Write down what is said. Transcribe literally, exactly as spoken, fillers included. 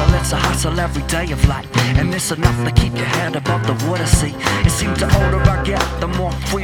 hustle, it's a hustle every day of life, and it's enough to keep your head above the water. See, it seems the older I get, the more free